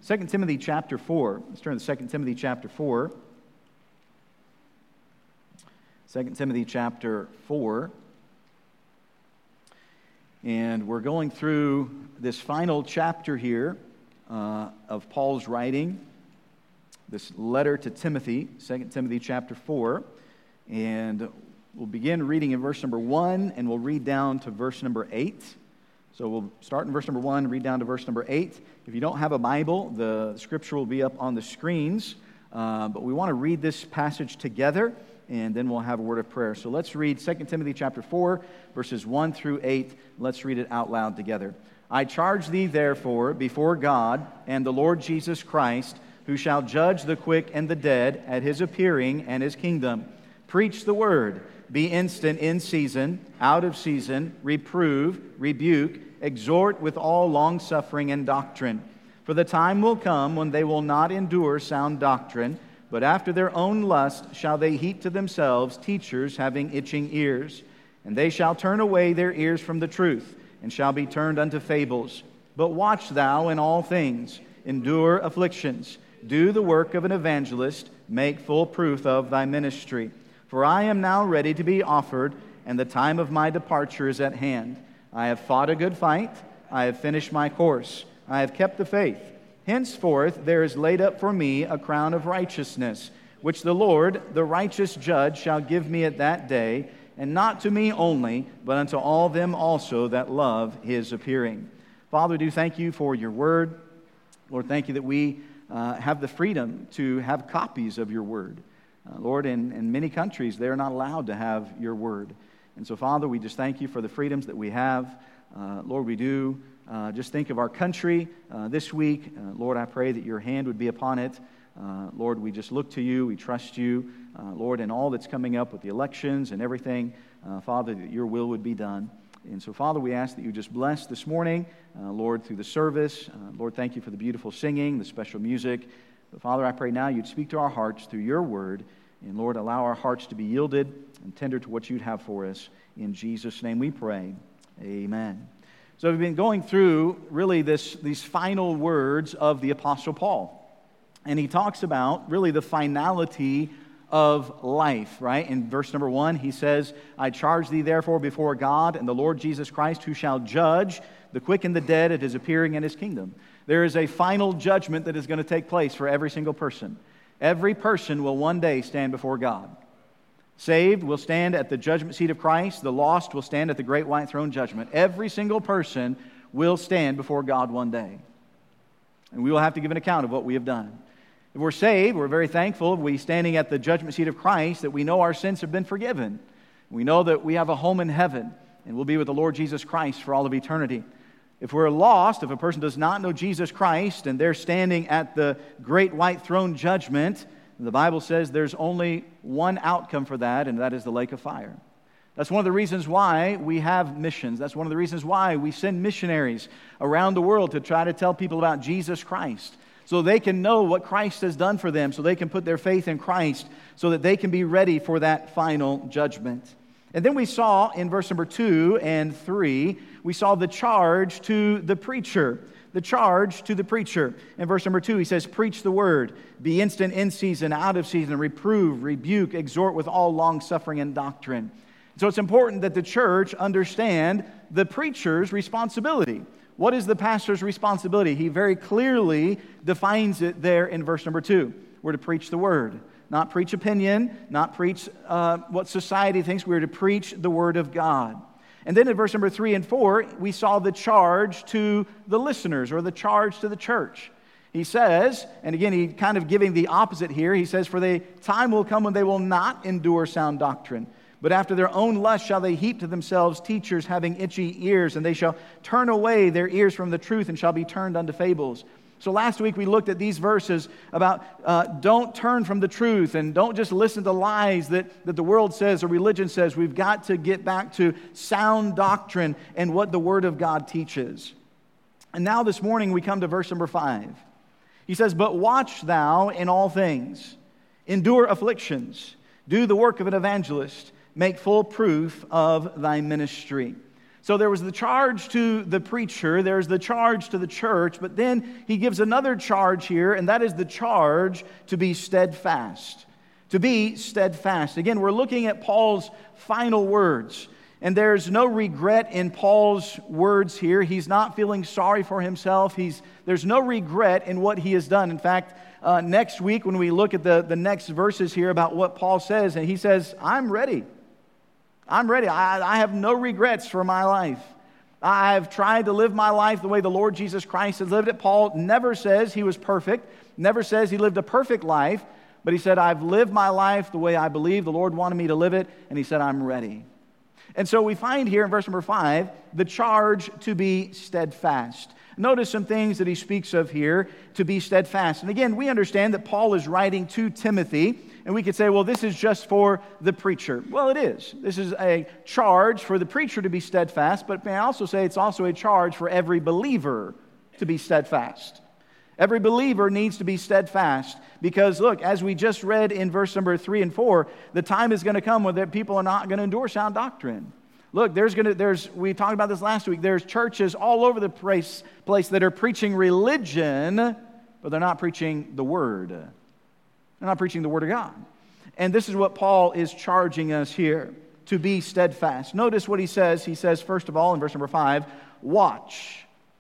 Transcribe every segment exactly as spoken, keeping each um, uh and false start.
Second Timothy chapter four. Let's turn to Second Timothy chapter four. Second Timothy chapter four. And we're going through this final chapter here uh, of Paul's writing, this letter to Timothy, Second Timothy chapter four. And we'll begin reading in verse number one, and we'll read down to verse number eight. So we'll start in verse number one, read down to verse number eight. If you don't have a Bible, the scripture will be up on the screens. Uh, but we want to read this passage together, and then we'll have a word of prayer. So let's read Second Timothy chapter four, verses one through eight. Let's read it out loud together. I charge thee therefore before God and the Lord Jesus Christ, who shall judge the quick and the dead at his appearing and his kingdom. Preach the word. Be instant in season, out of season, reprove, rebuke, exhort with all longsuffering and doctrine. For the time will come when they will not endure sound doctrine, but after their own lust shall they heap to themselves teachers having itching ears. And they shall turn away their ears from the truth, and shall be turned unto fables. But watch thou in all things, endure afflictions, do the work of an evangelist, make full proof of thy ministry. For I am now ready to be offered, and the time of my departure is at hand. I have fought a good fight, I have finished my course, I have kept the faith. Henceforth there is laid up for me a crown of righteousness, which the Lord, the righteous judge, shall give me at that day, and not to me only, but unto all them also that love his appearing. Father, do thank you for your word. Lord, thank you that we uh, have the freedom to have copies of your word. Uh, Lord, in, in many countries, they're not allowed to have your word. And so, Father, we just thank you for the freedoms that we have. Uh, Lord, we do uh, just think of our country uh, this week. Uh, Lord, I pray that your hand would be upon it. Uh, Lord, we just look to you. We trust you. Uh, Lord, in all that's coming up with the elections and everything, uh, Father, that your will would be done. And so, Father, we ask that you just bless this morning, uh, Lord, through the service. Uh, Lord, thank you for the beautiful singing, the special music. But Father, I pray now you'd speak to our hearts through your word. And Lord, allow our hearts to be yielded and tender to what you'd have for us. In Jesus' name we pray. Amen. So we've been going through really this, these final words of the Apostle Paul. And he talks about really the finality of life, right? In verse number one, he says, I charge thee therefore before God and the Lord Jesus Christ, who shall judge the quick and the dead at his appearing in his kingdom. There is a final judgment that is going to take place for every single person. Every person will one day stand before God. Saved will stand at the judgment seat of Christ. The lost will stand at the great white throne judgment. Every single person will stand before God one day. And we will have to give an account of what we have done. If we're saved, we're very thankful. We standing at the judgment seat of Christ, that we know our sins have been forgiven. We know that we have a home in heaven, and we'll be with the Lord Jesus Christ for all of eternity. If we're lost, if a person does not know Jesus Christ and they're standing at the great white throne judgment, the Bible says there's only one outcome for that, and that is the lake of fire. That's one of the reasons why we have missions. That's one of the reasons why we send missionaries around the world to try to tell people about Jesus Christ, so they can know what Christ has done for them, so they can put their faith in Christ, so that they can be ready for that final judgment. And then we saw in verse number two and three, we saw the charge to the preacher. The charge to the preacher. In verse number two, he says, preach the word. Be instant in season, out of season. Reprove, rebuke, exhort with all long-suffering and doctrine. So it's important that the church understand the preacher's responsibility. What is the pastor's responsibility? He very clearly defines it there in verse number two. We're to preach the word. Not preach opinion, not preach uh, what society thinks. We're to preach the word of God. And then in verse number three and four, we saw the charge to the listeners, or the charge to the church. He says, and again, he kind of giving the opposite here. He says, for the time will come when they will not endure sound doctrine, but after their own lust shall they heap to themselves teachers having itchy ears, and they shall turn away their ears from the truth and shall be turned unto fables. So last week we looked at these verses about uh, don't turn from the truth and don't just listen to lies that, that the world says or religion says. We've got to get back to sound doctrine and what the Word of God teaches. And now this morning we come to verse number five. He says, but watch thou in all things, endure afflictions, do the work of an evangelist, make full proof of thy ministry. So there was the charge to the preacher, there's the charge to the church, but then he gives another charge here, and that is the charge to be steadfast. To be steadfast. Again, we're looking at Paul's final words, and there's no regret in Paul's words here. He's not feeling sorry for himself. He's, there's no regret in what he has done. In fact, uh, next week when we look at the, the next verses here about what Paul says, and he says, I'm ready. I'm ready. I, I have no regrets for my life. I've tried to live my life the way the Lord Jesus Christ has lived it. Paul never says he was perfect, never says he lived a perfect life, but he said, I've lived my life the way I believe the Lord wanted me to live it, and he said, I'm ready. And so we find here in verse number five, the charge to be steadfast. Notice some things that he speaks of here, to be steadfast. And again, we understand that Paul is writing to Timothy, and we could say, well, this is just for the preacher. Well, it is. This is a charge for the preacher to be steadfast, but may I also say it's also a charge for every believer to be steadfast. Every believer needs to be steadfast because, look, as we just read in verse number three and four, the time is going to come when people are not going to endure sound doctrine. Look, there's going to, there's, we talked about this last week, there's churches all over the place, place that are preaching religion, but they're not preaching the Word. They're not preaching the Word of God. And this is what Paul is charging us here, to be steadfast. Notice what he says. He says, first of all, in verse number five, watch.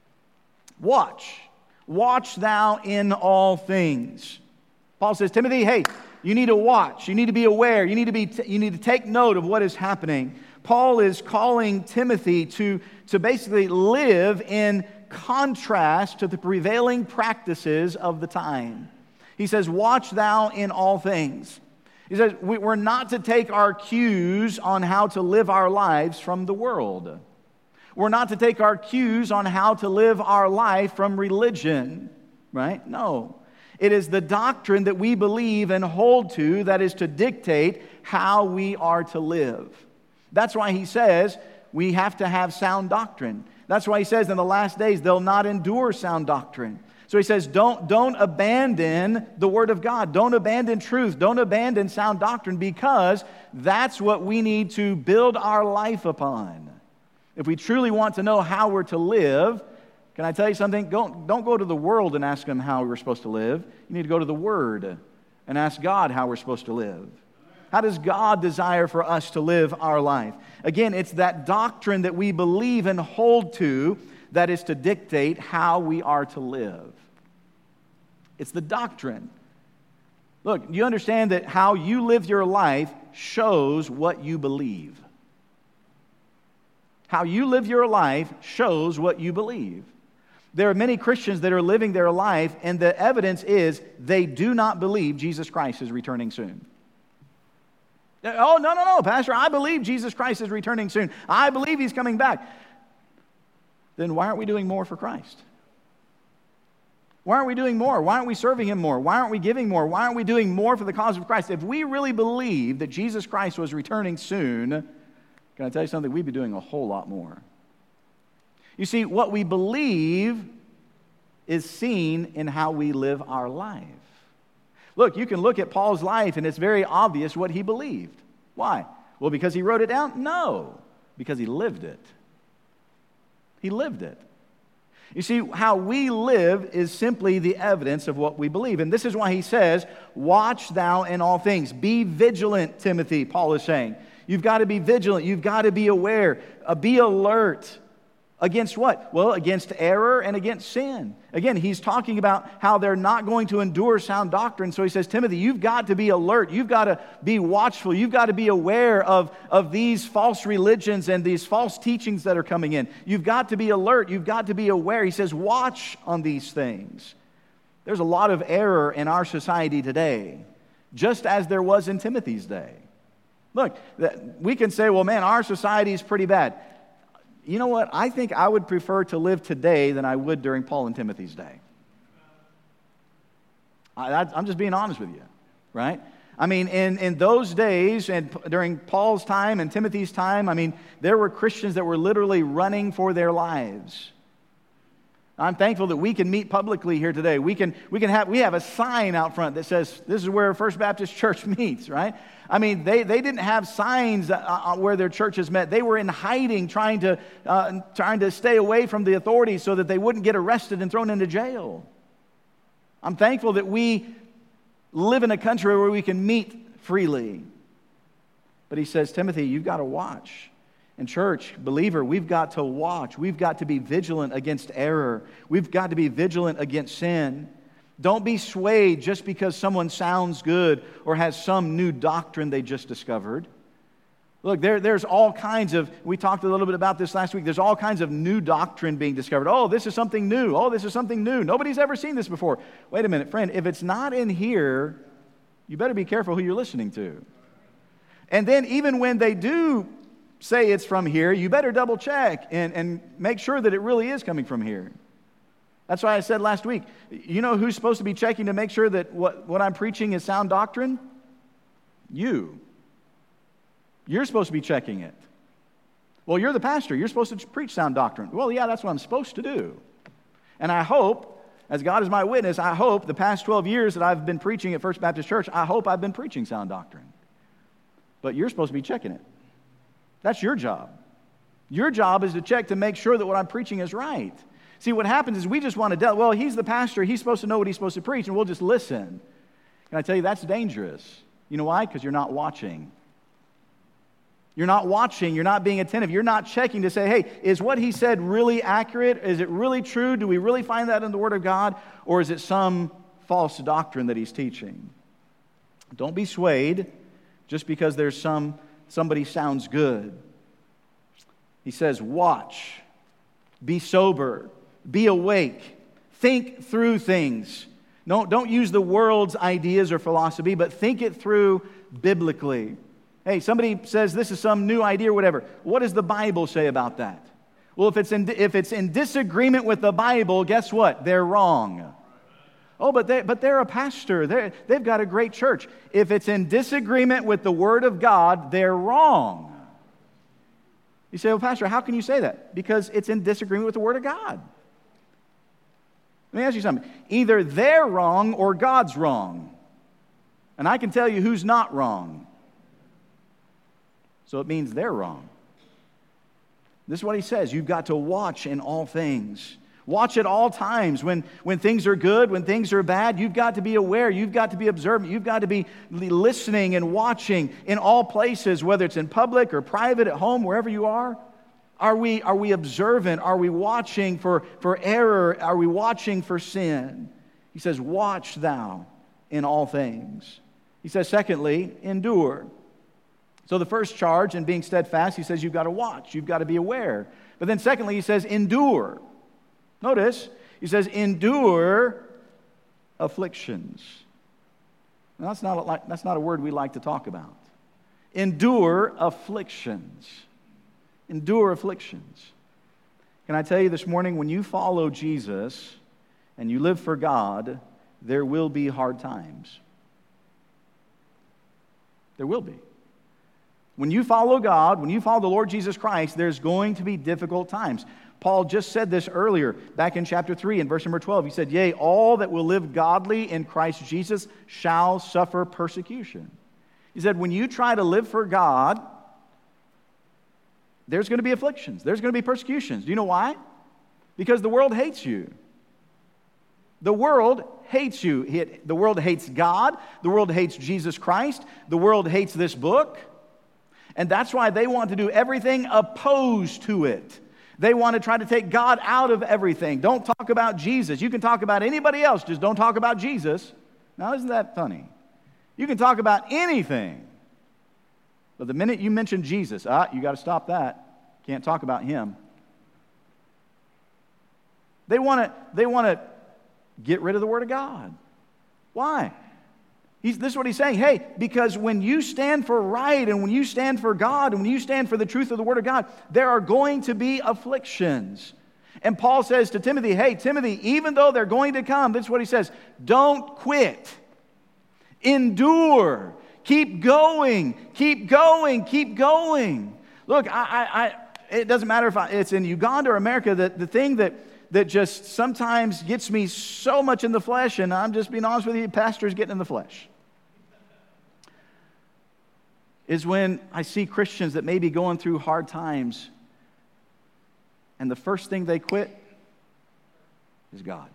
Watch. Watch thou in all things. Paul says, Timothy, hey, you need to watch. You need to be aware. You need to be. T- you need to take note of what is happening. Paul is calling Timothy to, to basically live in contrast to the prevailing practices of the time. He says, watch thou in all things. He says, we, we're not to take our cues on how to live our lives from the world. We're not to take our cues on how to live our life from religion, right? No. It is the doctrine that we believe and hold to that is to dictate how we are to live. That's why he says we have to have sound doctrine. That's why he says in the last days they'll not endure sound doctrine. So he says don't, don't abandon the Word of God. Don't abandon truth. Don't abandon sound doctrine because that's what we need to build our life upon. If we truly want to know how we're to live, can I tell you something? Don't, don't go to the world and ask them how we're supposed to live. You need to go to the Word and ask God how we're supposed to live. How does God desire for us to live our life? Again, it's that doctrine that we believe and hold to that is to dictate how we are to live. It's the doctrine. Look, you understand that how you live your life shows what you believe. How you live your life shows what you believe. There are many Christians that are living their life, and the evidence is they do not believe Jesus Christ is returning soon. Oh, no, no, no, Pastor, I believe Jesus Christ is returning soon. I believe He's coming back. Then why aren't we doing more for Christ? Why aren't we doing more? Why aren't we serving Him more? Why aren't we giving more? Why aren't we doing more for the cause of Christ? If we really believe that Jesus Christ was returning soon, can I tell you something? We'd be doing a whole lot more. You see, what we believe is seen in how we live our life. Look, you can look at Paul's life and it's very obvious what he believed. Why? Well, because he wrote it down? No, because he lived it. He lived it. You see, how we live is simply the evidence of what we believe. And this is why he says, watch thou in all things. Be vigilant, Timothy, Paul is saying. You've got to be vigilant. You've got to be aware. Uh, be alert. Against what? Well, against error and against sin. Again, he's talking about how they're not going to endure sound doctrine. So he says, Timothy, you've got to be alert. You've got to be watchful. You've got to be aware of, of these false religions and these false teachings that are coming in. You've got to be alert. You've got to be aware. He says, watch on these things. There's a lot of error in our society today, just as there was in Timothy's day. Look, we can say, well, man, our society is pretty bad. You know what? I think I would prefer to live today than I would during Paul and Timothy's day. I, I'm just being honest with you, right? I mean, in, in those days, and during Paul's time and Timothy's time, I mean, there were Christians that were literally running for their lives. I'm thankful that we can meet publicly here today. We can, we can have, we have a sign out front that says, this is where First Baptist Church meets, right? I mean, they, they didn't have signs uh, where their churches met. They were in hiding, trying to, uh, trying to stay away from the authorities so that they wouldn't get arrested and thrown into jail. I'm thankful that we live in a country where we can meet freely. But he says, Timothy, you've got to watch. And church, believer, we've got to watch. We've got to be vigilant against error. We've got to be vigilant against sin. Don't be swayed just because someone sounds good or has some new doctrine they just discovered. Look, there, there's all kinds of, we talked a little bit about this last week, there's all kinds of new doctrine being discovered. Oh, this is something new. Oh, this is something new. Nobody's ever seen this before. Wait a minute, friend, if it's not in here, you better be careful who you're listening to. And then even when they do say it's from here, you better double check and, and make sure that it really is coming from here. That's why I said last week, you know who's supposed to be checking to make sure that what, what I'm preaching is sound doctrine? You. You're supposed to be checking it. Well, you're the pastor. You're supposed to preach sound doctrine. Well, yeah, that's what I'm supposed to do. And I hope, as God is my witness, I hope the past twelve years that I've been preaching at First Baptist Church, I hope I've been preaching sound doctrine. But you're supposed to be checking it. That's your job. Your job is to check to make sure that what I'm preaching is right. See, what happens is we just want to tell, well, he's the pastor, he's supposed to know what he's supposed to preach, and we'll just listen. Can I tell you, that's dangerous. You know why? Because you're not watching. You're not watching, you're not being attentive, you're not checking to say, hey, is what he said really accurate? Is it really true? Do we really find that in the Word of God? Or is it some false doctrine that he's teaching? Don't be swayed just because there's some somebody sounds good. He says, watch, be sober, be awake, think through things. No, don't use the world's ideas or philosophy, but think it through biblically. Hey, somebody says this is some new idea or whatever. What does the Bible say about that? Well, if it's in, if it's in disagreement with the Bible, guess what? They're wrong. Oh, but, they, but they're a pastor. They're, they've got a great church. If it's in disagreement with the Word of God, they're wrong. You say, well, Pastor, how can you say that? Because it's in disagreement with the Word of God. Let me ask you something. Either they're wrong or God's wrong. And I can tell you who's not wrong. So it means they're wrong. This is what he says. You've got to watch in all things. Watch at all times. When, when things are good, when things are bad, you've got to be aware. You've got to be observant. You've got to be listening and watching in all places, whether it's in public or private, at home, wherever you are. Are we, are we observant? Are we watching for, for error? Are we watching for sin? He says, watch thou in all things. He says, secondly, endure. So the first charge in being steadfast, he says you've got to watch. You've got to be aware. But then secondly, he says endure. Notice, he says, endure afflictions. Now, that's not a, that's not a word we like to talk about. Endure afflictions. Endure afflictions. Can I tell you this morning, when you follow Jesus and you live for God, there will be hard times. There will be. When you follow God, when you follow the Lord Jesus Christ, there's going to be difficult times. Paul just said this earlier, back in chapter three, in verse number twelve. He said, yea, all that will live godly in Christ Jesus shall suffer persecution. He said, when you try to live for God, there's going to be afflictions. There's going to be persecutions. Do you know why? Because the world hates you. The world hates you. The world hates God. The world hates Jesus Christ. The world hates this book. And that's why they want to do everything opposed to it. They want to try to take God out of everything. Don't talk about Jesus. You can talk about anybody else, just don't talk about Jesus. Now, isn't that funny? You can talk about anything. But the minute you mention Jesus, ah, you got to stop that. Can't talk about him. They want to, they want to get rid of the Word of God. Why? He's, this is what he's saying. Hey, because when you stand for right and when you stand for God and when you stand for the truth of the Word of God, there are going to be afflictions. And Paul says to Timothy, hey, Timothy, even though they're going to come, this is what he says, don't quit. Endure. Keep going. Keep going. Keep going. Look, I, I, I, it doesn't matter if I, it's in Uganda or America. The, the thing that that just sometimes gets me so much in the flesh, and I'm just being honest with you, pastors getting in the flesh, is when I see Christians that may be going through hard times, and the first thing they quit is God.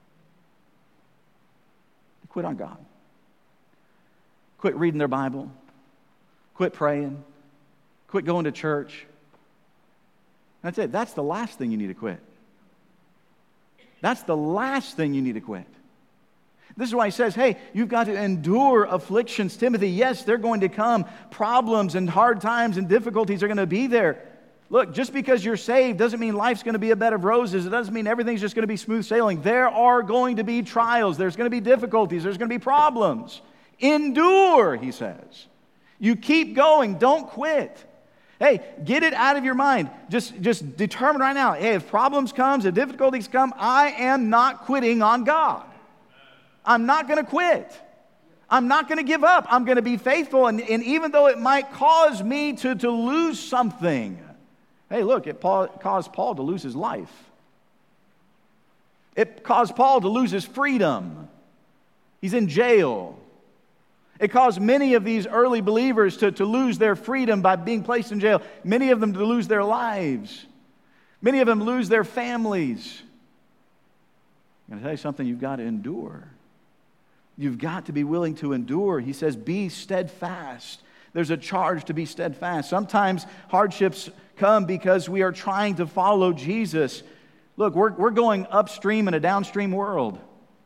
They quit on God. Quit reading their Bible. Quit praying. Quit going to church. That's it. That's the last thing you need to quit. That's the last thing you need to quit. This is why he says, hey, you've got to endure afflictions. Timothy, yes, they're going to come. Problems and hard times and difficulties are going to be there. Look, just because you're saved doesn't mean life's going to be a bed of roses. It doesn't mean everything's just going to be smooth sailing. There are going to be trials. There's going to be difficulties. There's going to be problems. Endure, he says. You keep going. Don't quit. Hey, get it out of your mind. Just, just determine right now, hey, if problems come, if difficulties come, I am not quitting on God. I'm not going to quit. I'm not going to give up. I'm going to be faithful. And, and even though it might cause me to, to lose something. Hey, look, it Paul, caused Paul to lose his life. It caused Paul to lose his freedom. He's in jail. It caused many of these early believers to, to lose their freedom by being placed in jail. Many of them to lose their lives. Many of them lose their families. I'm going to tell you something, you've got to endure. You've got to be willing to endure. He says, be steadfast. There's a charge to be steadfast. Sometimes hardships come because we are trying to follow Jesus. Look, we're, we're going upstream in a downstream world.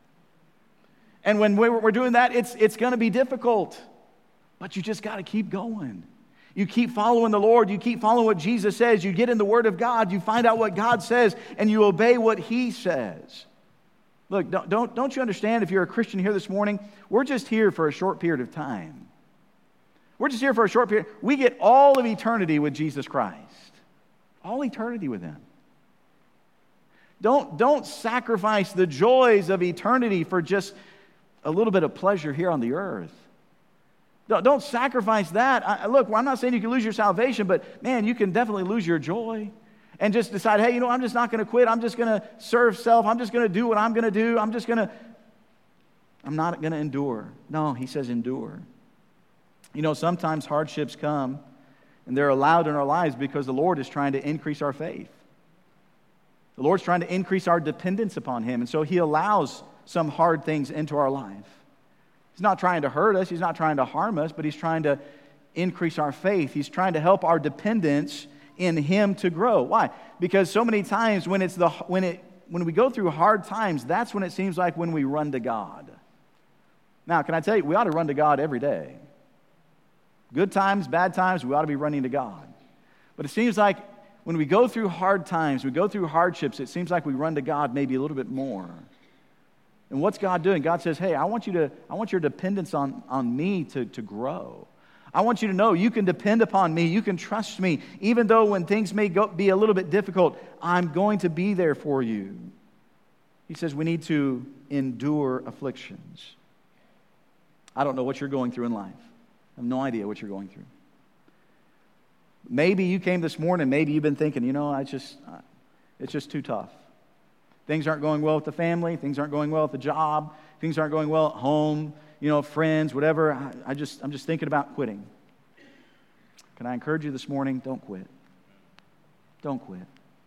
And when we're doing that, it's, it's going to be difficult. But you just got to keep going. You keep following the Lord. You keep following what Jesus says. You get in the Word of God. You find out what God says, and you obey what He says. Look, don't, don't, don't you understand, if you're a Christian here this morning, we're just here for a short period of time. We're just here for a short period. We get all of eternity with Jesus Christ. All eternity with Him. Don't, don't sacrifice the joys of eternity for just a little bit of pleasure here on the earth. Don't, don't sacrifice that. I, look, I'm not saying you can lose your salvation, but man, you can definitely lose your joy. And just decide, hey, you know, I'm just not going to quit. I'm just going to serve self. I'm just going to do what I'm going to do. I'm just going to, I'm not going to endure. No, he says endure. You know, sometimes hardships come, and they're allowed in our lives because the Lord is trying to increase our faith. The Lord's trying to increase our dependence upon Him, and so He allows some hard things into our life. He's not trying to hurt us. He's not trying to harm us, but He's trying to increase our faith. He's trying to help our dependence in Him to grow. Why? Because so many times when it's the when it when we go through hard times, that's when it seems like when we run to God. Now, can I tell you, we ought to run to God every day. Good times, bad times, we ought to be running to God. But it seems like when we go through hard times, we go through hardships, it seems like we run to God maybe a little bit more. And what's God doing? God says, hey, I want you to, I want your dependence on, on me to, to grow. I want you to know you can depend upon me. You can trust me. Even though when things may go, be a little bit difficult, I'm going to be there for you. He says we need to endure afflictions. I don't know what you're going through in life. I have no idea what you're going through. Maybe you came this morning, maybe you've been thinking, you know, I just, it's just too tough. Things aren't going well with the family. Things aren't going well with the job. Things aren't going well at home. You know, friends, whatever. I, I just, I'm just thinking about quitting. Can I encourage you this morning? Don't quit. Don't quit.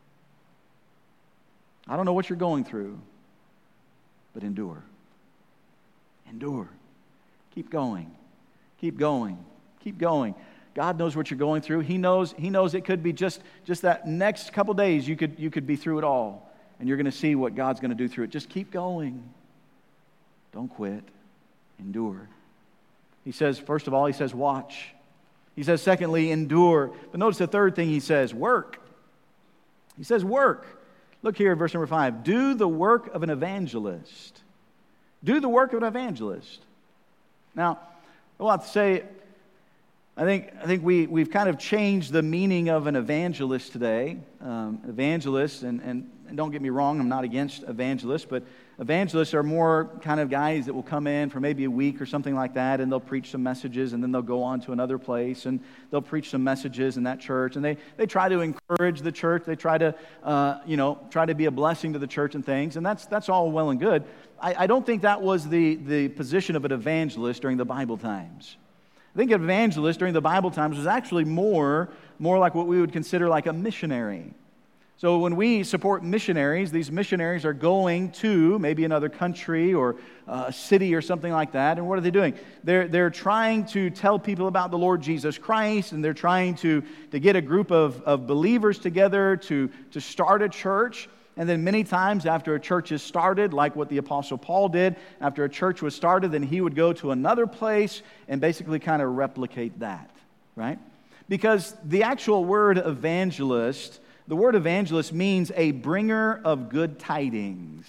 I don't know what you're going through, but endure. Endure. Keep going. Keep going. Keep going. God knows what you're going through. He knows, He knows it could be just, just that next couple days you could, you could be through it all. And you're going to see what God's going to do through it. Just keep going. Don't quit. Endure. He says, first of all, he says, watch. He says, secondly, endure. But notice the third thing he says, work. He says, work. Look here, verse number five. Do the work of an evangelist. Do the work of an evangelist. Now, I want to say, I think I think we, we've kind of changed the meaning of an evangelist today. Um, evangelists, and, and, and don't get me wrong, I'm not against evangelists, but evangelists are more kind of guys that will come in for maybe a week or something like that, and they'll preach some messages, and then they'll go on to another place, and they'll preach some messages in that church, and they, they try to encourage the church. They try to, uh, you know, try to be a blessing to the church and things, and that's that's all well and good. I, I don't think that was the, the position of an evangelist during the Bible times. I think an evangelist during the Bible times was actually more, more like what we would consider like a missionary. So when we support missionaries, these missionaries are going to maybe another country or a city or something like that. And what are they doing? They're, they're trying to tell people about the Lord Jesus Christ, and they're trying to, to get a group of, of believers together to, to start a church. And then many times after a church is started, like what the Apostle Paul did, after a church was started, then he would go to another place and basically kind of replicate that, right? Because the actual word evangelist, the word evangelist means a bringer of good tidings.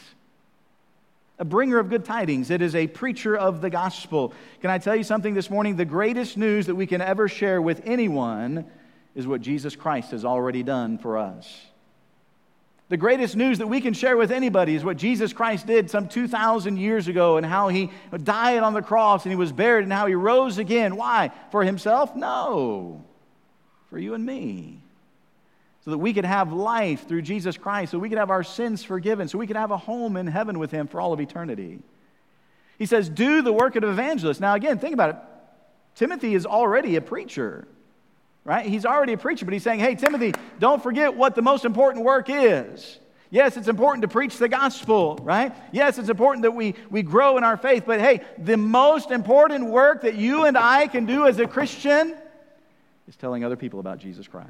A bringer of good tidings. It is a preacher of the gospel. Can I tell you something this morning? The greatest news that we can ever share with anyone is what Jesus Christ has already done for us. The greatest news that we can share with anybody is what Jesus Christ did some two thousand years ago, and how he died on the cross and he was buried and how he rose again. Why? For himself? No. For you and me. So that we could have life through Jesus Christ, so we could have our sins forgiven, so we could have a home in heaven with him for all of eternity. He says, do the work of an evangelist. Now again, think about it. Timothy is already a preacher. Right? He's already a preacher, but he's saying, hey, Timothy, don't forget what the most important work is. Yes, it's important to preach the gospel, right? Yes, it's important that we, we grow in our faith, but hey, the most important work that you and I can do as a Christian is telling other people about Jesus Christ.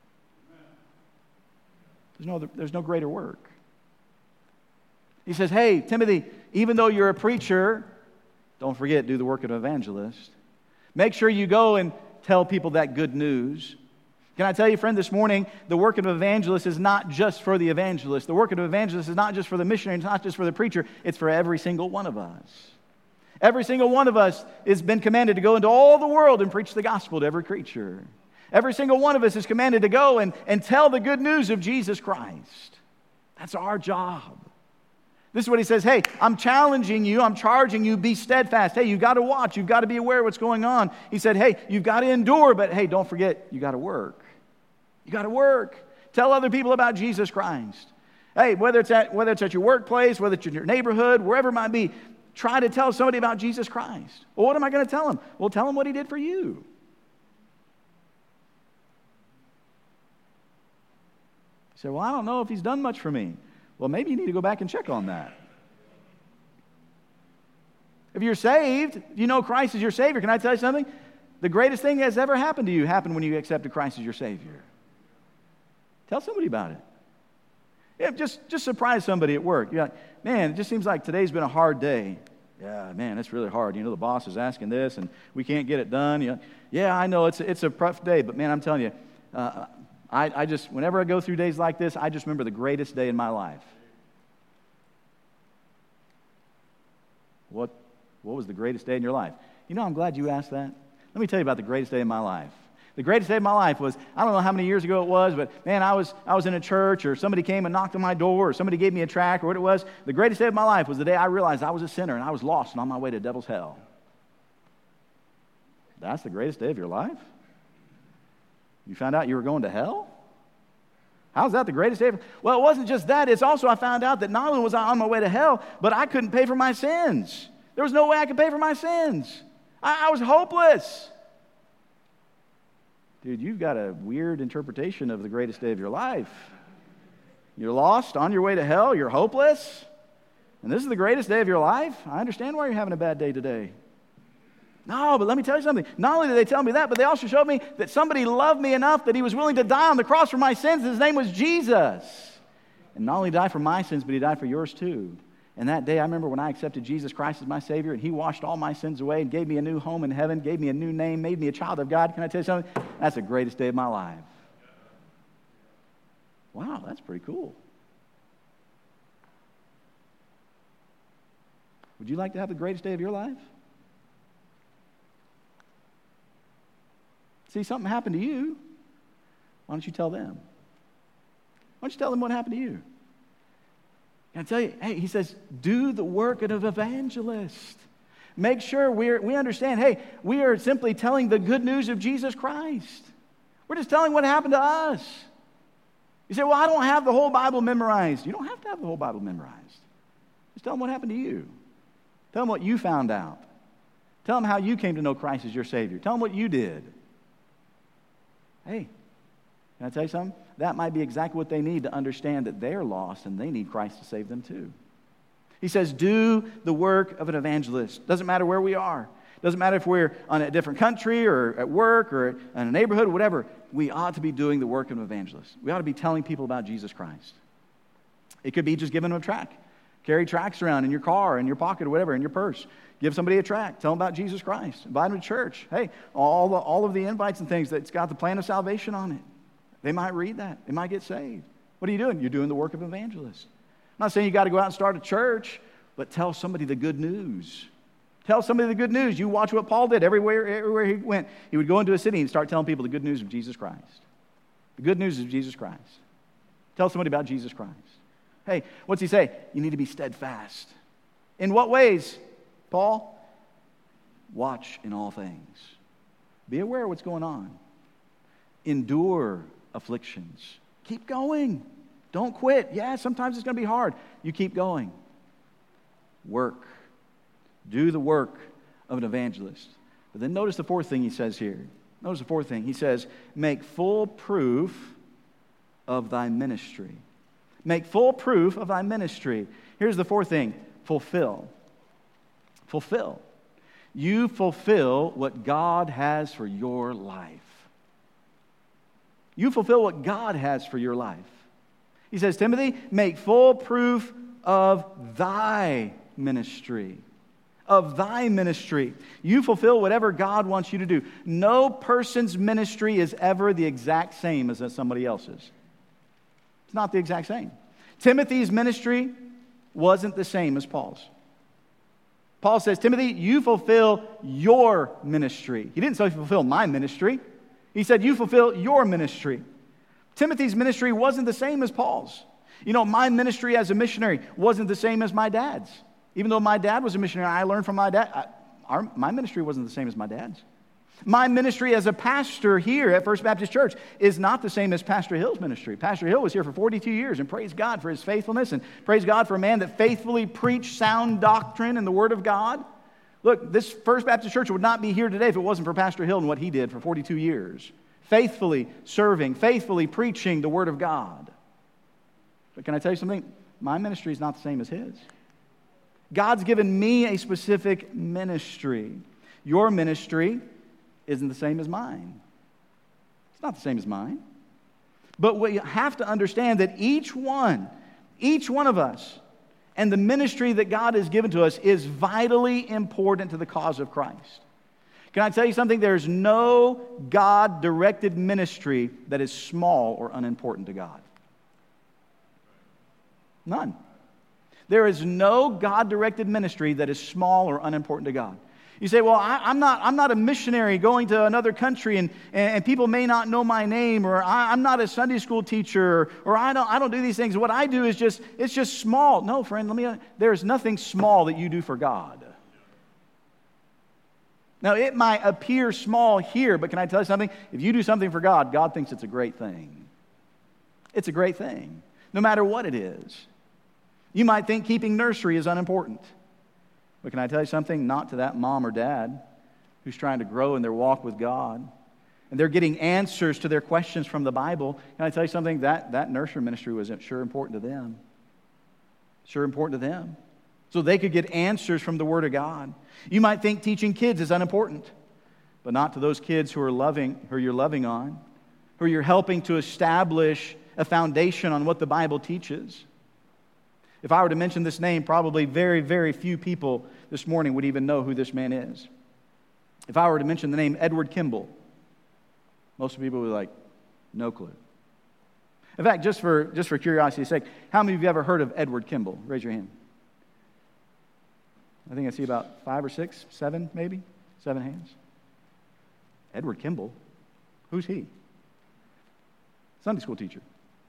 There's no, there's no greater work. He says, hey, Timothy, even though you're a preacher, don't forget, do the work of an evangelist. Make sure you go and tell people that good news. Can I tell you, friend, this morning, the work of an evangelist is not just for the evangelist. The work of an evangelist is not just for the missionary, it's not just for the preacher, it's for every single one of us. Every single one of us has been commanded to go into all the world and preach the gospel to every creature. Every single one of us is commanded to go and, and tell the good news of Jesus Christ. That's our job. This is what he says, hey, I'm challenging you, I'm charging you, be steadfast. Hey, you've got to watch, you've got to be aware of what's going on. He said, hey, you've got to endure, but hey, don't forget, you got to work. You got to work. Tell other people about Jesus Christ. Hey, whether it's at whether it's at your workplace, whether it's in your neighborhood, wherever it might be, try to tell somebody about Jesus Christ. Well, what am I going to tell them? Well, tell them what he did for you. You say, well, I don't know if he's done much for me. Well, maybe you need to go back and check on that. If you're saved, if you know Christ is your Savior, can I tell you something? The greatest thing that's ever happened to you happened when you accepted Christ as your Savior. Tell somebody about it. Yeah, just, just surprise somebody at work. You're like, man, it just seems like today's been a hard day. Yeah, man, it's really hard. You know, the boss is asking this, and we can't get it done. You know, yeah, I know it's a, it's a rough day, but man, I'm telling you, uh, I, I just, whenever I go through days like this, I just remember the greatest day in my life. What, what was the greatest day in your life? You know, I'm glad you asked that. Let me tell you about the greatest day in my life. The greatest day of my life was, I don't know how many years ago it was, but man, I was I was in a church, or somebody came and knocked on my door, or somebody gave me a tract, or what it was. The greatest day of my life was the day I realized I was a sinner and I was lost and on my way to devil's hell. That's the greatest day of your life? You found out you were going to hell? How's that the greatest day? Well, it wasn't just that. It's also I found out that not only was I on my way to hell, but I couldn't pay for my sins. There was no way I could pay for my sins. I, I was hopeless. Dude, you've got a weird interpretation of the greatest day of your life. You're lost, on your way to hell, you're hopeless, and this is the greatest day of your life? I understand why you're having a bad day today. No, but let me tell you something. Not only did they tell me that, but they also showed me that somebody loved me enough that he was willing to die on the cross for my sins. His name was Jesus. And not only died for my sins, but he died for yours too. And that day, I remember when I accepted Jesus Christ as my Savior, and he washed all my sins away and gave me a new home in heaven, gave me a new name, made me a child of God. Can I tell you something? That's the greatest day of my life. Wow, that's pretty cool. Would you like to have the greatest day of your life? See, something happened to you. Why don't you tell them? Why don't you tell them what happened to you? Can I tell you, hey, he says, do the work of an evangelist. Make sure we're, we understand, hey, we are simply telling the good news of Jesus Christ. We're just telling what happened to us. You say, well, I don't have the whole Bible memorized. You don't have to have the whole Bible memorized. Just tell them what happened to you. Tell them what you found out. Tell them how you came to know Christ as your Savior. Tell them what you did. Hey, can I tell you something? That might be exactly what they need to understand that they're lost and they need Christ to save them too. He says, do the work of an evangelist. Doesn't matter where we are. Doesn't matter if we're on a different country or at work or in a neighborhood, whatever. We ought to be doing the work of an evangelist. We ought to be telling people about Jesus Christ. It could be just giving them a tract. Carry tracts around in your car, in your pocket, or whatever, in your purse. Give somebody a tract. Tell them about Jesus Christ. Invite them to church. Hey, all, the, all of the invites and things that's got the plan of salvation on it. They might read that. They might get saved. What are you doing? You're doing the work of an evangelist. I'm not saying you got to go out and start a church, but tell somebody the good news. Tell somebody the good news. You watch what Paul did everywhere, everywhere he went. He would go into a city and start telling people the good news of Jesus Christ. The good news of Jesus Christ. Tell somebody about Jesus Christ. Hey, what's he say? You need to be steadfast. In what ways, Paul? Watch in all things. Be aware of what's going on. Endure afflictions. Keep going. Don't quit. Yeah, sometimes it's going to be hard. You keep going. Work. Do the work of an evangelist. But then notice the fourth thing he says here. Notice the fourth thing. He says, make full proof of thy ministry. Make full proof of thy ministry. Here's the fourth thing. Fulfill. Fulfill. You fulfill what God has for your life. You fulfill what God has for your life. He says, Timothy, make full proof of thy ministry. Of thy ministry. You fulfill whatever God wants you to do. No person's ministry is ever the exact same as somebody else's. It's not the exact same. Timothy's ministry wasn't the same as Paul's. Paul says, Timothy, you fulfill your ministry. He didn't say fulfill my ministry. He said, you fulfill your ministry. Timothy's ministry wasn't the same as Paul's. You know, my ministry as a missionary wasn't the same as my dad's. Even though my dad was a missionary, I learned from my dad. I, our, my ministry wasn't the same as my dad's. My ministry as a pastor here at First Baptist Church is not the same as Pastor Hill's ministry. Pastor Hill was here for forty-two years, and praise God for his faithfulness, and praise God for a man that faithfully preached sound doctrine and the Word of God. Look, this First Baptist Church would not be here today if it wasn't for Pastor Hill and what he did for forty-two years. Faithfully serving, faithfully preaching the Word of God. But can I tell you something? My ministry is not the same as his. God's given me a specific ministry. Your ministry isn't the same as mine. It's not the same as mine. But we have to understand that each one, each one of us, and the ministry that God has given to us is vitally important to the cause of Christ. Can I tell you something? There's no God-directed ministry that is small or unimportant to God. None. There is no God-directed ministry that is small or unimportant to God. You say, well, I, I'm not I'm not a missionary going to another country, and, and people may not know my name, or I, I'm not a Sunday school teacher, or, or I don't I don't do these things. What I do is just, it's just small. No, friend, let me, there's nothing small that you do for God. Now, it might appear small here, but can I tell you something? If you do something for God, God thinks it's a great thing. It's a great thing, no matter what it is. You might think keeping nursery is unimportant. But can I tell you something? Not to that mom or dad who's trying to grow in their walk with God. And they're getting answers to their questions from the Bible. Can I tell you something? That, that nursery ministry was sure important to them. Sure important to them. So they could get answers from the Word of God. You might think teaching kids is unimportant. But not to those kids who are loving, who you're loving on. Who you're helping to establish a foundation on what the Bible teaches. If I were to mention this name, probably very, very few people this morning would even know who this man is. If I were to mention the name Edward Kimball, most people would be like, no clue. In fact, just for, just for curiosity's sake, how many of you ever heard of Edward Kimball? Raise your hand. I think I see about five or six, seven maybe, seven hands. Edward Kimball. Who's he? Sunday school teacher.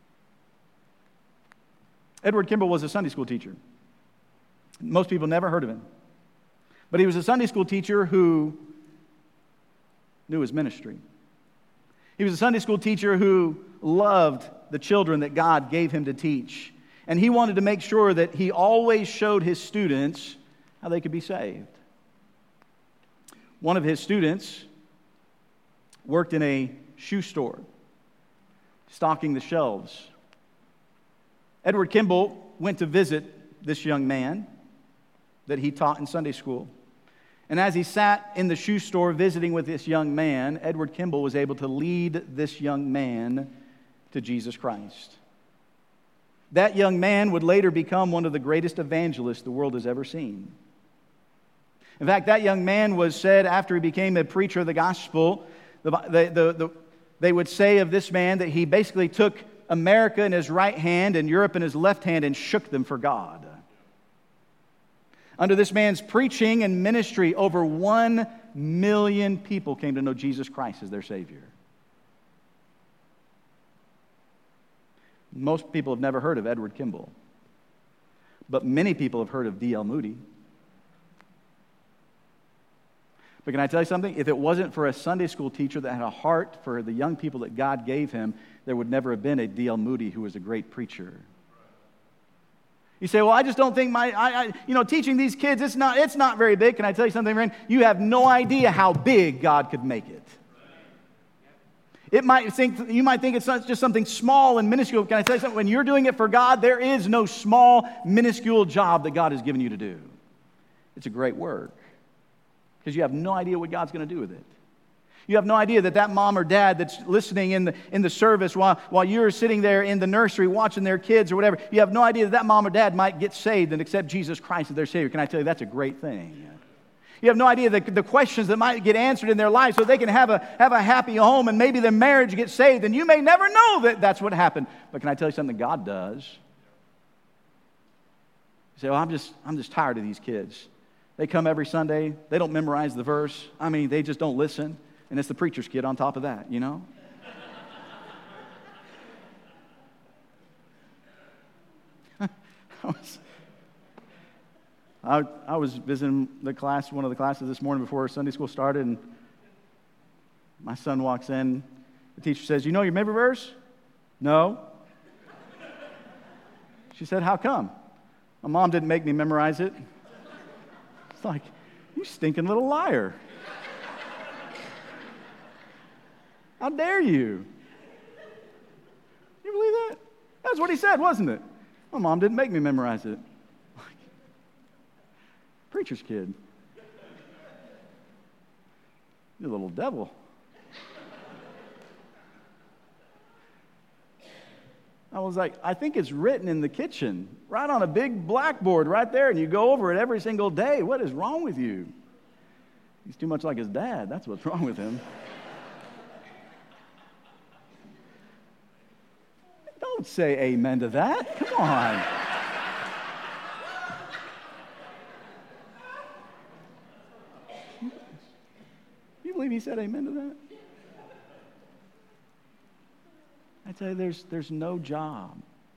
Edward Kimball was a Sunday school teacher. Most people never heard of him. But he was a Sunday school teacher who knew his ministry. He was a Sunday school teacher who loved the children that God gave him to teach. And he wanted to make sure that he always showed his students how they could be saved. One of his students worked in a shoe store, stocking the shelves. Edward Kimball went to visit this young man that he taught in Sunday school. And as he sat in the shoe store visiting with this young man, Edward Kimball was able to lead this young man to Jesus Christ. That young man would later become one of the greatest evangelists the world has ever seen. In fact, that young man was said after he became a preacher of the gospel, the, the, the, the, they would say of this man that he basically took America in his right hand and Europe in his left hand and shook them for God. Under this man's preaching and ministry, over one million people came to know Jesus Christ as their Savior. Most people have never heard of Edward Kimball, but many people have heard of D L Moody. But can I tell you something? If it wasn't for a Sunday school teacher that had a heart for the young people that God gave him, there would never have been a D L Moody who was a great preacher. You say, well, I just don't think my, I, I, you know, teaching these kids, it's not, it's not very big. Can I tell you something, friend? You have no idea how big God could make it. It might think, you might think it's not just something small and minuscule. Can I tell you something? When you're doing it for God, there is no small, minuscule job that God has given you to do. It's a great work. Because you have no idea what God's going to do with it. You have no idea that that mom or dad that's listening in the, in the service while, while you're sitting there in the nursery watching their kids or whatever, you have no idea that that mom or dad might get saved and accept Jesus Christ as their Savior. Can I tell you, that's a great thing. You have no idea the, the questions that might get answered in their life so they can have a, have a happy home and maybe their marriage gets saved, and you may never know that that's what happened. But can I tell you something? God does. You say, well, I'm just, I'm just tired of these kids. They come every Sunday. They don't memorize the verse. I mean, they just don't listen. And it's the preacher's kid on top of that, you know? I, was, I, I was visiting the class, one of the classes this morning before Sunday school started, and my son walks in. The teacher says, you know your memory verse? No. She said, how come? My mom didn't make me memorize it. It's like, you stinking little liar. How dare you? You believe that? That's what he said, wasn't it? My mom didn't make me memorize it. Like, preacher's kid. You little devil. I was like, I think it's written in the kitchen, right on a big blackboard right there, and you go over it every single day. What is wrong with you? He's too much like his dad. That's what's wrong with him. Don't say amen to that. Come on. You believe he said amen to that? I tell you, there's, there's no job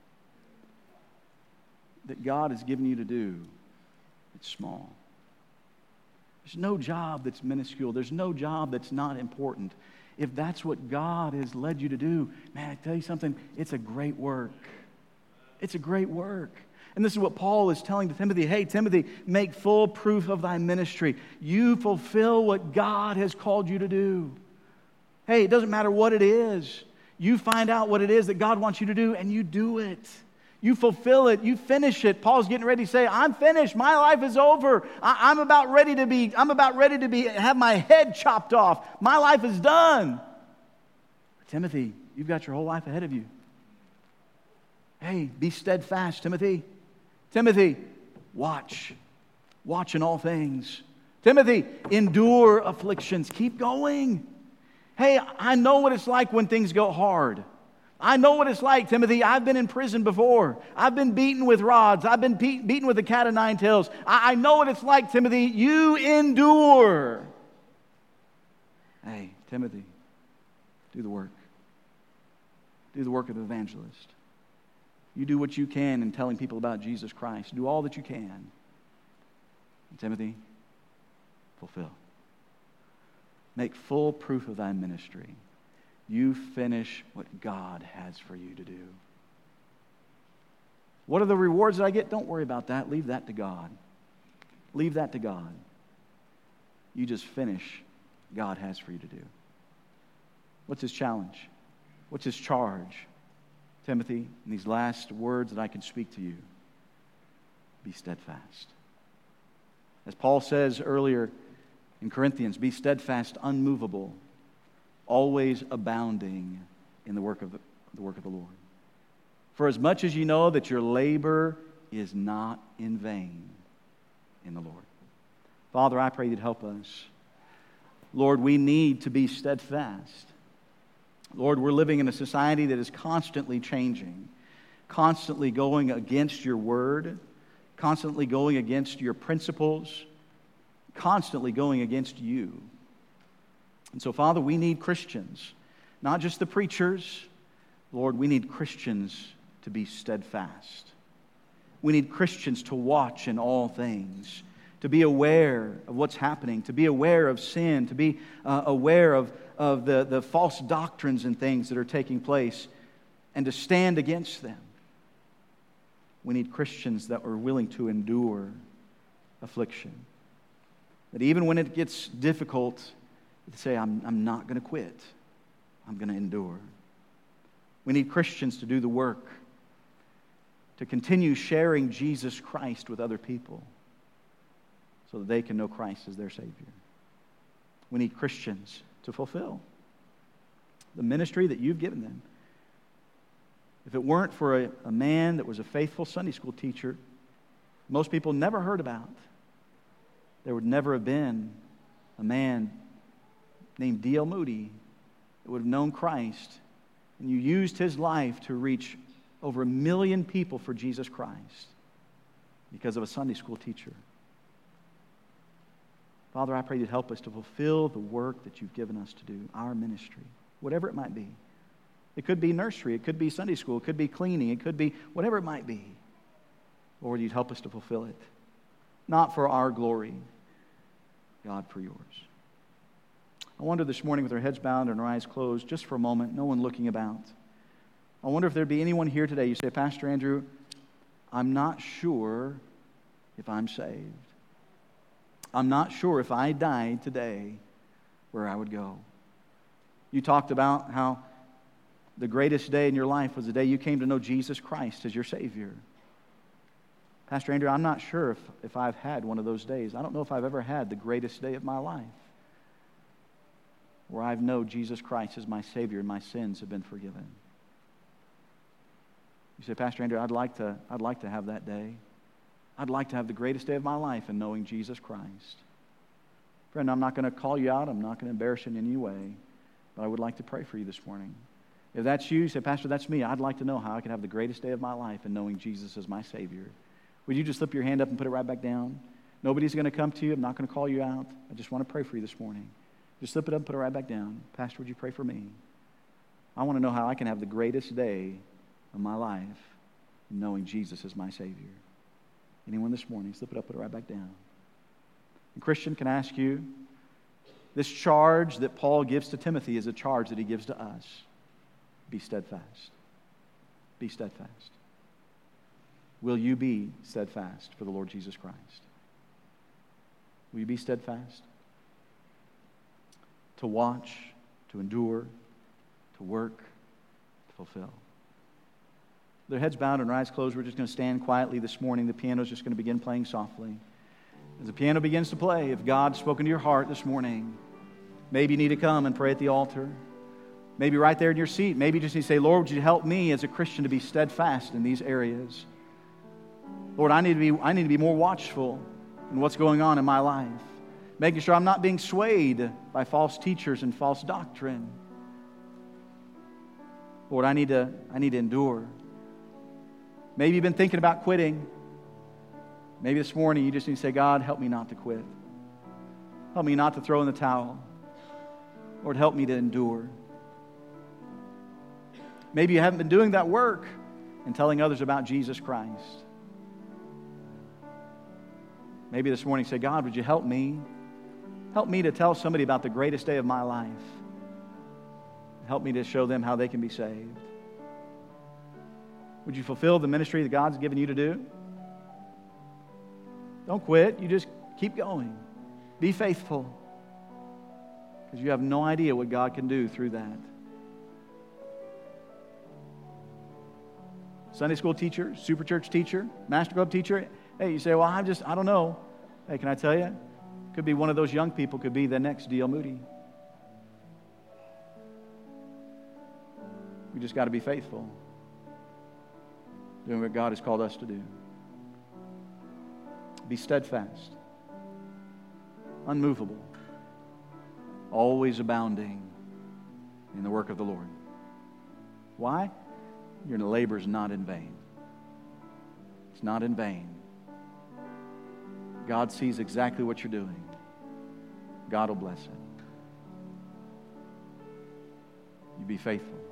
that God has given you to do that's small. There's no job that's minuscule. There's no job that's not important. If that's what God has led you to do, man, I tell you something, it's a great work. It's a great work. And this is what Paul is telling to Timothy. Hey, Timothy, make full proof of thy ministry. You fulfill what God has called you to do. Hey, it doesn't matter what it is. You find out what it is that God wants you to do, and you do it. You fulfill it. You finish it. Paul's getting ready to say, I'm finished. My life is over. I, I'm about ready to be, I'm about ready to be, have my head chopped off. My life is done. Timothy, you've got your whole life ahead of you. Hey, be steadfast, Timothy. Timothy, watch. Watch in all things. Timothy, endure afflictions. Keep going. Hey, I know what it's like when things go hard. I know what it's like, Timothy. I've been in prison before. I've been beaten with rods. I've been pe- beaten with a cat of nine tails. I-, I know what it's like, Timothy. You endure. Hey, Timothy, Do the work. Do the work of the evangelist. You do what you can in telling people about Jesus Christ. Do all that you can. And Timothy, fulfill. Make full proof of thy ministry. You finish what God has for you to do. What are the rewards that I get? Don't worry about that. Leave that to God. Leave that to God. You just finish what God has for you to do. What's his challenge? What's his charge? Timothy, in these last words that I can speak to you, be steadfast. As Paul says earlier in Corinthians, be steadfast, unmovable, always abounding in the work of the, the work of the Lord. For as much as you know that your labor is not in vain in the Lord. Father, I pray you'd help us. Lord, we need to be steadfast. Lord, we're living in a society that is constantly changing, constantly going against your word, constantly going against your principles, constantly going against you. And so, Father, we need Christians, not just the preachers. Lord, we need Christians to be steadfast. We need Christians to watch in all things, to be aware of what's happening, to be aware of sin, to be uh, aware of, of the, the false doctrines and things that are taking place, and to stand against them. We need Christians that are willing to endure affliction. That even when it gets difficult, to say, I'm, I'm not going to quit. I'm going to endure. We need Christians to do the work, to continue sharing Jesus Christ with other people so that they can know Christ as their Savior. We need Christians to fulfill the ministry that you've given them. If it weren't for a, a man that was a faithful Sunday school teacher, most people never heard about, there would never have been a man named D L Moody that would have known Christ, and you used his life to reach over a million people for Jesus Christ because of a Sunday school teacher. Father, I pray you'd help us to fulfill the work that you've given us to do, our ministry, whatever it might be. It could be nursery, it could be Sunday school, it could be cleaning, it could be whatever it might be. Lord, you'd help us to fulfill it. Not for our glory, God, for yours. I wonder this morning with our heads bowed and our eyes closed, just for a moment, no one looking about. I wonder if there'd be anyone here today. You say, Pastor Andrew, I'm not sure if I'm saved. I'm not sure if I died today where I would go. You talked about how the greatest day in your life was the day you came to know Jesus Christ as your Savior. Pastor Andrew, I'm not sure if, if I've had one of those days. I don't know if I've ever had the greatest day of my life where I know Jesus Christ as my Savior and my sins have been forgiven. You say, Pastor Andrew, I'd like to, I'd like to have that day. I'd like to have the greatest day of my life in knowing Jesus Christ. Friend, I'm not going to call you out. I'm not going to embarrass you in any way. But I would like to pray for you this morning. If that's you, you say, Pastor, that's me. I'd like to know how I can have the greatest day of my life in knowing Jesus as my Savior. Would you just slip your hand up and put it right back down? Nobody's going to come to you. I'm not going to call you out. I just want to pray for you this morning. Just slip it up and put it right back down. Pastor, would you pray for me? I want to know how I can have the greatest day of my life in knowing Jesus as my Savior. Anyone this morning, slip it up, put it right back down. And Christian, can I ask you, this charge that Paul gives to Timothy is a charge that he gives to us. Be steadfast. Be steadfast. Will you be steadfast for the Lord Jesus Christ? Will you be steadfast? To watch, to endure, to work, to fulfill. Their heads bowed and their eyes closed. We're just going to stand quietly this morning. The piano's just going to begin playing softly. As the piano begins to play, if God's spoken to your heart this morning, maybe you need to come and pray at the altar. Maybe right there in your seat. Maybe you just need to say, Lord, would you help me as a Christian to be steadfast in these areas? Lord, I need to be, I need to be more watchful in what's going on in my life. Making sure I'm not being swayed by false teachers and false doctrine. Lord, I need to, I need to endure. Maybe you've been thinking about quitting. Maybe this morning you just need to say, God, help me not to quit. Help me not to throw in the towel. Lord, help me to endure. Maybe you haven't been doing that work and telling others about Jesus Christ. Maybe this morning say, God, would you help me? Help me to tell somebody about the greatest day of my life. Help me to show them how they can be saved. Would you fulfill the ministry that God's given you to do? Don't quit. You just keep going. Be faithful. Because you have no idea what God can do through that. Sunday school teacher, super church teacher, master club teacher. Hey, you say, well, I'm just, I don't know. Hey, can I tell you? Could be one of those young people, could be the next D L Moody. We just got to be faithful. Doing what God has called us to do. Be steadfast. Unmovable. Always abounding in the work of the Lord. Why? Your labor is not in vain. It's not in vain. God sees exactly what you're doing. God will bless it. You be faithful.